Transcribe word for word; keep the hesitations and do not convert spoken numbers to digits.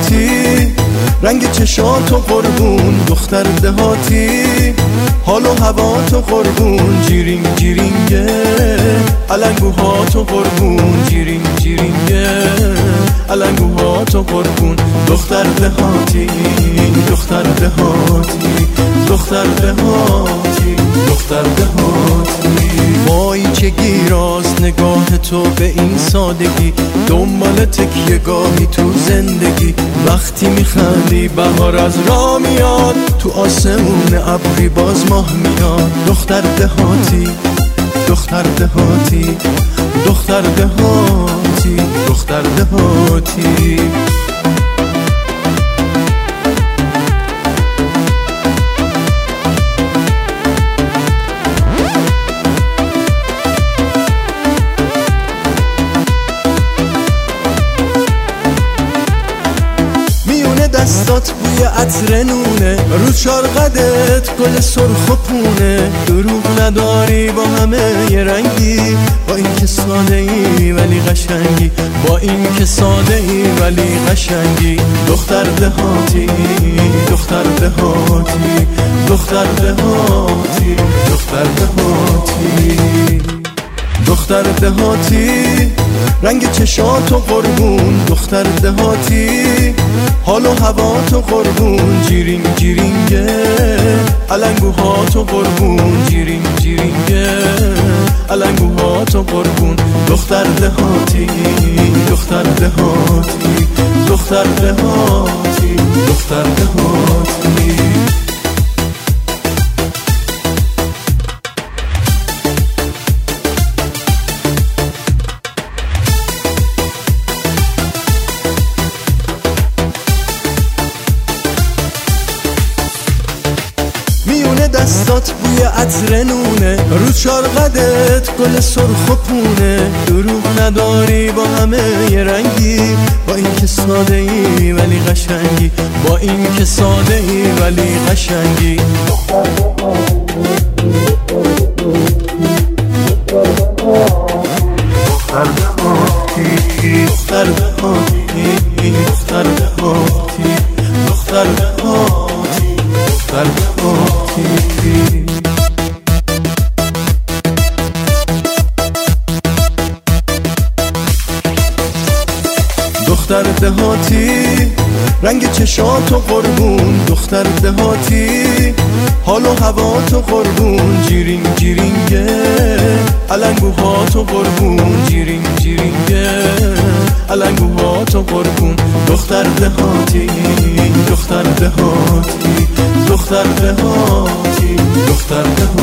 دهاتی، رنگ چشاتو قربون دختر دهاتی، حال و هوا تو قربون جیرینگ جیرینگه، علنگوها تو قربون جیرینگ جیرینگه، علنگوها تو قربون دختر دهاتی، دختر دهاتی، دختر دهاتی، دختر دهاتی. وای چه گیراست نگاه تو به این سادگی، دنبال تکیه گاهی تو زندگی، وقتی میخندی بهار از راه میاد، تو آسمون ابری باز ماه میاد. دختر دهاتی، دختر دهاتی، دختر دهاتی، دختر دهاتی. دستات بوی عطر نونه، رو چارقدت گل سرخ و پونه، دروغ نداری با همه یه رنگی، با این که ساده ای ولی قشنگی، با این که ساده ای ولی قشنگی. دختر دهاتی، دختر دهاتی، دختر دهاتی، دختر دهاتی، دختر دهاتی، رنگ چشاتو قربون دختر دهاتی، حال و هوا تو قربون جیرینگ جیرینگه، علنگوها تو قربون جیرینگ جیرینگه، علنگوها تو قربون دختر دهاتی، دختر دهاتی، دختر دهاتی، دختر دهاتی. میونه دستات بوی عطر نونه، رو چارقدت گل سرخ و پونه، دروغ نداری با همه یه رنگی، با این که ساده ای ولی قشنگی، با این که ساده ای ولی قشنگی. دختر دهاتی، دختر دهاتی، دختر دهاتی، دختر دهاتی، دختر دهاتی. دختر دهاتی، رنگ چشاتو قربون دختر دهاتی، حال و هوا تو قربون جیرینگ جیرینگه، علنگوها تو قربون جیرینگ جیرینگه، علنگوها تو قربون دختر دهاتی، دختر دهاتی، دختر دهاتی، دختر دهاتی.